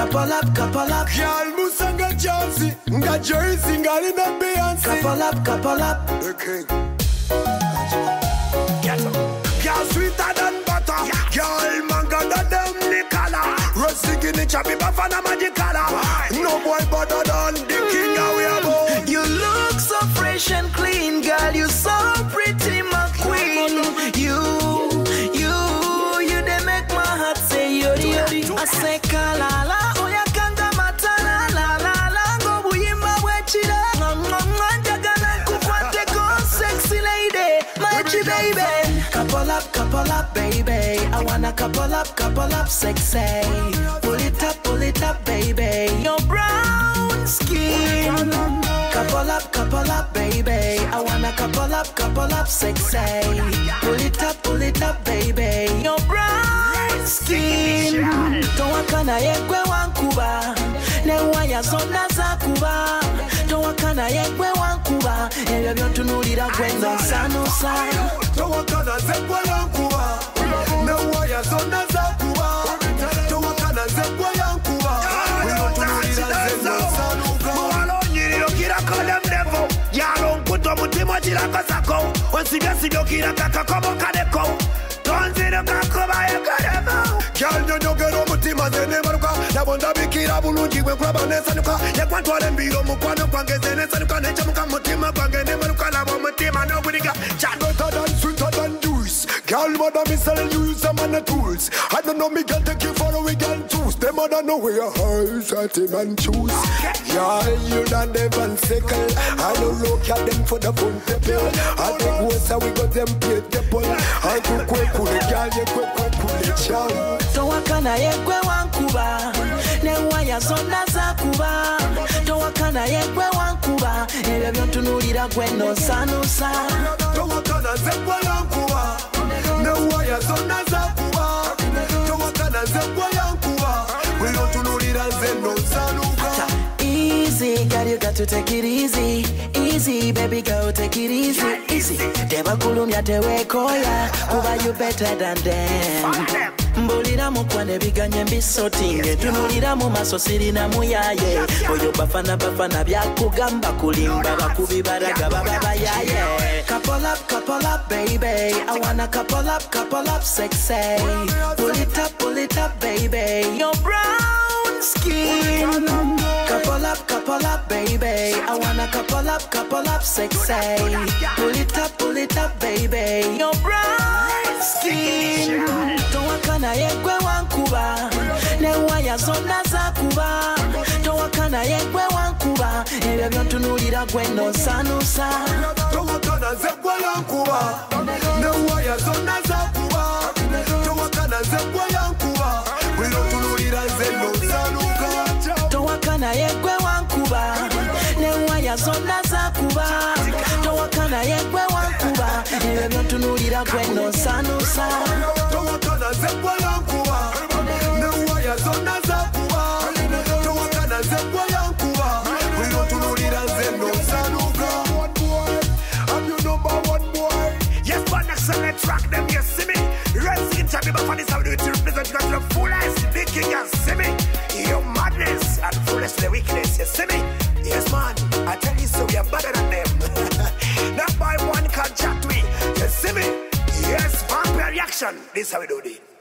Couple up. Girl, Musanga Jersey, nga Jersey, nga in a Beyonce. Couple up. The king. Girl, sweeter than butter. Girl, manga than them Nicola. Rusty Guinea, Chubby Bafana Magicala. No boy better than the king that we have. You look so fresh and clean, girl. You so pretty, my queen. You, they make my heart say yori yori. I say kalala, oya kanga matala, la go buyima wechira. Jagala kukwate go sexy lady, my baby. Couple up, baby. I wanna couple up, sexy. Pull it up, baby. Your brown skin. Couple up, baby. I wanna couple up, sexy. Pull it up, baby. Your brown skin. Towakana yekwe wankuba. Newaya zona zakuba. Towakana yekwe wankuba. Ebyo byontunulira gweno sanusa. Towakana zekwe wankuba. Newaya zona zakuba. Towakana zekwe wankuba. Byontunulira gweno sanusa. Kolem nevo, yalong kuto mutima jira kasako. Onsibia kira kakakobo kadeko. Tonzino kakoba yekaremo. Kyal nyonyo gero mutima zene maruka. Nabonda bikira bulungi we kuraba nesanuka. Yekwantwale mbiro mukwano kwange zene sanuka. Necha muka mutima kwange ne maruka. Labo mutima no budiga. Better than sweeter than juice. Girl, mother me sell you use some of the tools. I don't know me can take you for a weekend choose. Them mother know where your heart at him and choose. Yeah, you done them and sickle. I don't look at them for the fun people. I think once we got them plate the pull. I could quick the girl, you quick the child. Towakana yekwe wankuba. Newaya zona zakuba. Towakana yekwe wankuba. Ebyo byontunulira gweno sanusa. Towakana zekwe wankuba. Newaya zona zakuba. Towakana zekwe wankuba. We don't tunulira zeno sanuka. Easy, girl, you got to take it easy. Easy, baby girl, take it easy. Deba kulumya tewe koya. Kuba you better than them. Mbulira mukwane biganye mbisotinge. Tunulira mu maso sirina muyaye. Oyo bafana byakugamba kulimba bakubi baraga baba yaye. Couple up, baby. I wanna couple up, sexy. Pull it up, baby. Your brown skin. Couple up, baby. I wanna couple up, sexy. Pull it up, baby. Your brown skin. Towakana yekwe wankuba. Newaya zona zakuba. Towakana yekwe wankuba. Ebyo byontunulira gweno sanusa. Towakana zekwe wankuba. Newaya zona zakuba. Towakana zekwe wankuba. We don't tunulira zeno sanuka. Towakana yekwe wankuba. Newaya zona zakuba. Towakana yekwe wankuba. Ebyo byontunulira gweno sanusa. Towakana zekwe wankuba. Newaya zona zakuba. Towakana zekwe wankuba. We don't tunulira zeno sanuka. I'm your number one boy. Yes, but next let's rock them, you see me. Red skin Chubby Bafana is how we do it to represent you the full eyes, the king, you see me. Your madness and fullness, the weakness, you see me. Yes, man, I tell you so, we are better than them. Not by one can chat we, you see me. Yes, vampire reaction, this is how we do it.